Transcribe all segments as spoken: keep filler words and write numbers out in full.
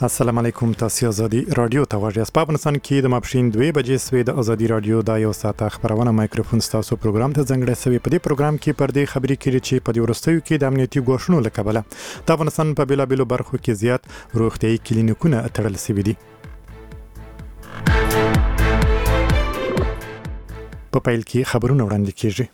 السلام علیکم. تاسو آزادي رادیو ته غواړئ. په افغانستان کې د ماپښین دوه بجې سوي د آزادي رادیو د یو ساعت خبرونه مایکروفون تاسو پروګرام ته ځنګړی سوي. په دې پروګرام کې پر دې خبرې کړي چې په دې ورستیو کې د امنیتي ګواښونو له کبله د افغانستان په بیلابیلو برخو کې زیات روغتیايي کلینیکونه تړل شوي دي. په پیل کې خبرونه وړاندې کیږي.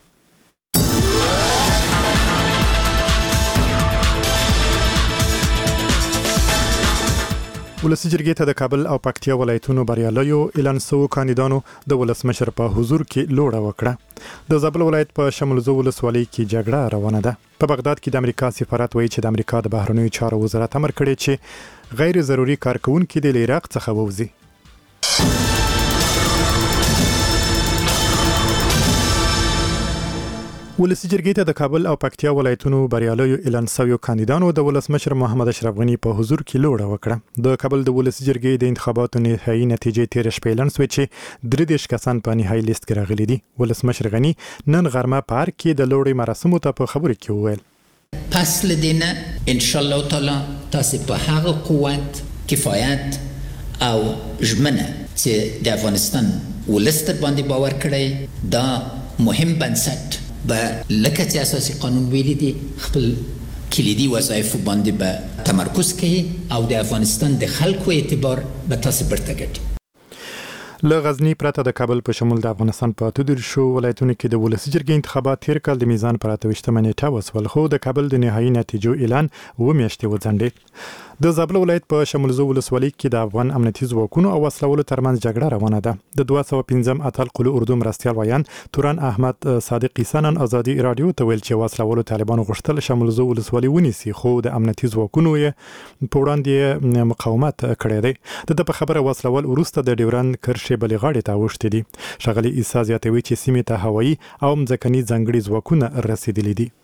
ولسی جرګې ته د کابل او پکتیا ولایتونو بریالیو اعلان شوو کاندیدانو د ولسمشر په حضور کې لوړه وکړه. د زابل ولایت په شمولزو ولسوالۍ کې جګړه روانه ده. په بغداد کې د امریکا سفارت وایي چې د امریکا د بهرنیو چارو وزارت امر کړی چې غیر ضروري کارکونکي د عراق څخه ووځي. ولسی جرګې ته د کابل او پکتیا ولایتونو بریالیو اعلان شویو کاندیدانو د ولسمشر محمد اشرف غنی په حضور کې لوړه وکړه. د کابل د ولسی جرګې د انتخاباتو نهایي نتیجې تیر شپه اعلان شوې چې درې دېرش کسان په نهایي لیست کې راغلي دي. ولسمشر غنی نن غرمه پارک کې د لوړې مراسمو ته په خبرو کې وویل پس لدینه ان شاء الله تعالی تاسو په هغه قوت کفایت او ژمنه چې د افغانستان ولستر باندې باور کړی دا مهم بنسټ به لکه چې اساسي قانون ویلي دي خپل کلیدي وظایف باندې به تمرکز کوي او د افغانستان د خلکو اعتبار به تاسو برته ګټي. له غزنی پرته د کابل په شمول د افغانستان په اته دېرشو ولایتونو کې د ولسی جرګې انتخابات تیر کال د میزان پر اته ویشتمه نیټه وسول، خو د کابل د نهایي نتیجو اعلان اوه میاشتې وځنډېد. د زابل ولایت په شمولزو ولسوالۍ کې د افغان امنیتي ځواکونو او وسلوالو ترمنځ جګړه روانه ده. د دوه سوه پنځم اتل قلو اردو مرستیال ویان توران احمد صادق سنن آزادي رادیو ته ویل چې وسلوالو طالبانو غوښتل شمولزو ولسوالۍ ونیسي، خو د امنیتي ځواکونو یې په وړاندې مقاومت کړی دی. د ده په خبره وسلوال وروسته د ډیورند کرښې بلې غاړې ته اوښتي دي. ښاغلي عیسی زیاتوي چې سیمې ته هوایي او مځکني ځانګړي ځواکونه رسیدلي دي.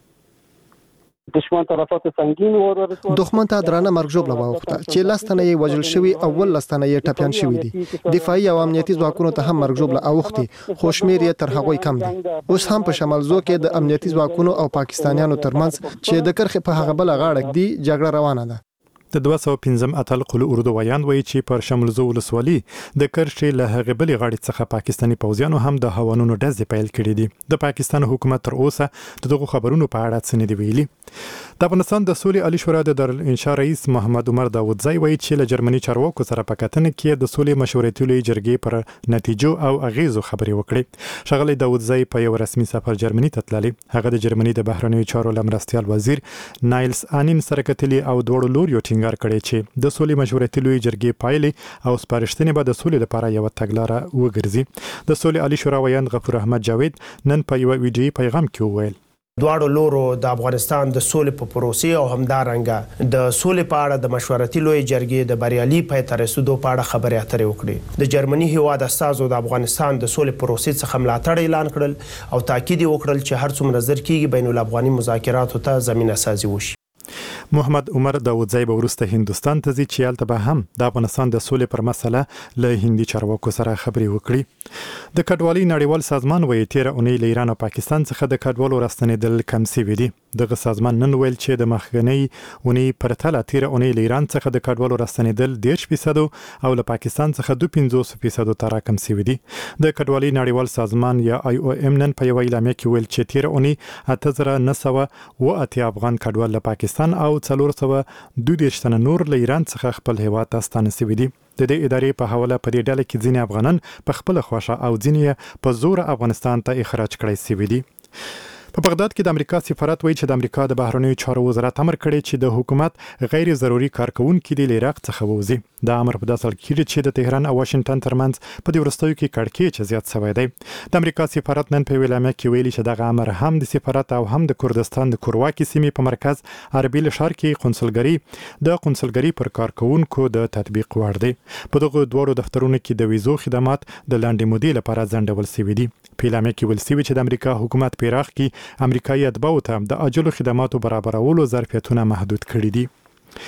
دشمن طرفات سنگین ورسول دښمن ته درانه مرګ ژوبله واوښته چې لستنه یې وژل شوي او ول لستنه یې ټپیان شوي دي. دفاعي او امنیتي ځواکونو ته هم مرګ ژوبله اوښتي، خو شمیر یې تر هغوی کم دی. اوس هم په شمالزو کې د امنیتي ځواکونو او پاکستانیانو ترمنځ چې د کرښې په هغه بل غاړه دی جګړه روانه ده. د دوه سوه پنځم اتل قلو اردو ویان وایي چې پر شمولزو ولسوالۍ د کرښې له هغې بلې غاړې څخه پاکستاني پوځیانو هم د هوانونو ډزې پیل کړي دي. د پاکستان حکومت تر اوسه د دغو خبرونو په اړه څه نه دي ویلي. د افغانستان د سولې عالي شورا د دارالانشا رئیس محمد عمر داودزی وایي چې له جرمني چارواکو سره په کتنه کې د سولې مشورتي لویې جرګې پر نتیجو او اغیزو خبرې وکړې. ښاغلی داودزی په یو رسمي سفر جرمني ته تللی. هغه د جرمني د بهرنیو چارو له مرستیال وزیر نایلس آنین سره کتلي او دواړو لوریو ټینګار کړی چې د سولې مشورتي لویې جرګې پایلې او سپارښتنې به د سولې لپاره یوه تګلاره وګرځي. د سولې عالي شورا ویان غفور احمد جاوید نن په یوه ویډیویي پیغام کې وویل دواړو لورو د افغانستان د سولې په پروسې او همدارنګه د سولې په اړه د مشورتي لویې جرګې د بریالي پای ته رسېدو په اړه خبرې اترې وکړې. د جرمني هیواد استازو د افغانستان د سولې پروسې څخه ملاتړ اعلان کړل او تاکید یې وکړل چې هر څومره زر کېږي بین الافغاني مذاکراتو ته زمینه سازي وشي. محمد عمر داودزی به وروسته هندوستان ته ځي چې هلته به هم د افغانستان د سولې پر مسله له هندي چارواکو سره خبرې وکړي. د کډوالۍ نړیوال سازمان وایي تېره اونۍ له ایران او پاکستان څخه د کډوالو راستنېدل کم سوي دي. دغه سازمان نن ویل چې د مخکنۍ اونۍ پرتله تېره اونۍ له ایران څخه د کډوالو راستنېدل دېرش فیصدو او له پاکستان څخه دوه پنځوس فیصدو ته راکم سوي دي. د کډوالۍ نړیوال سازمان یا آی او ام نن په یوه اعلامیه کې ویل چې تېره اونۍ اته زره نه سوه اوه اتیا افغان کډوال له پاکستان او څلور سوه دوه دېرش تنه نور له ایران څخه خپل هیواد ته ستانه سوي دي. د دې ادارې په حواله په دې ډله کې ځینې افغانان په خپله خوښه او ځینې په زور افغانستان ته اخراج کړی سوي دي. په بغداد کې د امریکا سفارت وایي چې د امریکا د بهرنیو چارو وزارت امر کړی چې د حکومت غیر ضروري کارکونکي د عراق څخه ووځي. دا امر په داسې حال کې کېږي چې د تهران او واشنګټن ترمنځ په دې وروستیو کې کړکېچ زیات شوی دی. د امریکا سفارت نن په یوه اعلامیه کې ویلي چې دغه امر هم د سفارت او هم د کردستان د کورواکي سیمې په مرکز عربي ښار کې قونسلګري د قونسلګري پر کارکونکو د تطبیق وړ دی. په دغو دواړو دفترونو کې د ویزو خدمات د لنډې مودې لپاره ځنډول شوي دي. په اعلامیه کې ویل شوي چې د امریکا حکومت په عراق کې امریکایي اتباعو ته د عاجلو خدماتو برابرولو ظرفیتونه محدود کړي دي.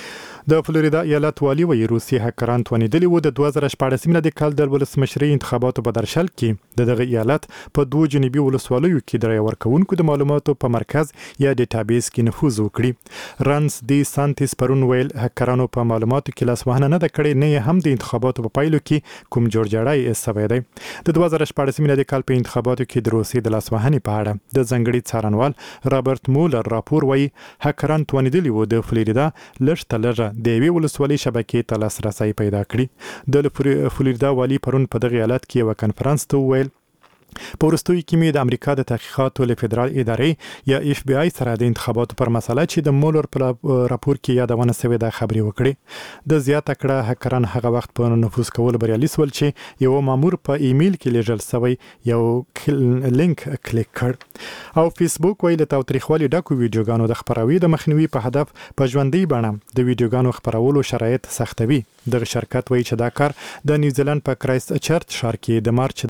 د فلوریدا ایالت والی وایي روسي هکران توانیدلي وو د دوه زره شپاړس میلادي کال د ولسمشرۍ انتخاباتو په درشل کې د دغه ایالت په دوه جنوبي ولسوالیو کې د رای ورکوونکو د معلوماتو په مرکز یا ډیټابیس کې نفوذ وکړي. رانس دی سانتیس پرون ویل هکرانو په معلوماتو کې لاسوهنه نه ده کړې، نه هم د انتخاباتو په پایلو کې کوم جوړجاړی ایستوی دی. د دوه زره شپاړس میلادي کال په انتخاباتو کې د روسي د لاسوهنې په اړه د ځنګړي څارنوال رابرټ مولر راپور وایي هکران توانیدلي وو د فلوریدا لږ تر لږه د یوې ولسوالۍ شبکې ته لاسرسی پیدا کړي. د فلوریدا والي پرون په دغه ایالت کې یو کنفرانس ته وویل په وروستیو کې مې د امریکا د تحقیقاتو له فدرال ادارې یا اف بی آی سره د انتخاباتو پر مسله چې د مولر په راپور کې یادونه شوې ده خبرې وکړې. د زیاته کړه هکران هغه وخت په نفوذ کول بریالي شول چې یو مامور په ایمیل کې لیږل شوی یو لینک کلیک کړ. او فیسبوک ویل تاوتریخوالي ډکو ویډیوګانو د خپراوي د مخنیوي په هدف په ژوندۍ بڼه د ویډیوګانو خپرولو شرایط سختوي. دغه شرکت وایي چې دا کار د نیوزیلند په کرایست چرچ ښار کې د مارچ